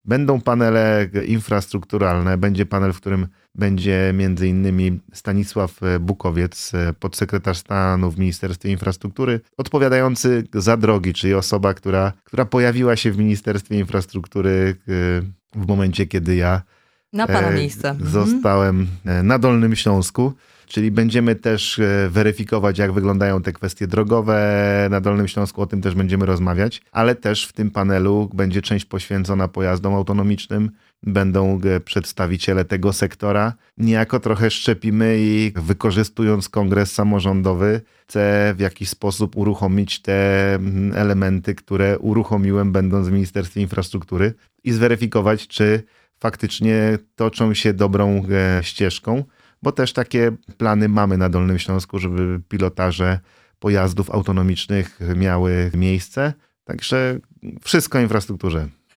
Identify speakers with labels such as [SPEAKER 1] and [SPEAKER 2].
[SPEAKER 1] Będą panele infrastrukturalne, będzie panel, w którym będzie między innymi Stanisław Bukowiec, podsekretarz stanu w Ministerstwie Infrastruktury, odpowiadający za drogi, czyli osoba, która pojawiła się w Ministerstwie Infrastruktury w momencie, kiedy ja
[SPEAKER 2] na pana miejsce
[SPEAKER 1] zostałem na Dolnym Śląsku. Czyli będziemy też weryfikować, jak wyglądają te kwestie drogowe na Dolnym Śląsku, o tym też będziemy rozmawiać, ale też w tym panelu będzie część poświęcona pojazdom autonomicznym, będą przedstawiciele tego sektora. Niejako trochę szczepimy i wykorzystując kongres samorządowy, chcę w jakiś sposób uruchomić te elementy, które uruchomiłem będąc w Ministerstwie Infrastruktury i zweryfikować, czy faktycznie toczą się dobrą ścieżką. Bo też takie plany mamy na Dolnym Śląsku, żeby pilotaże pojazdów autonomicznych miały miejsce. Także wszystko o infrastrukturze.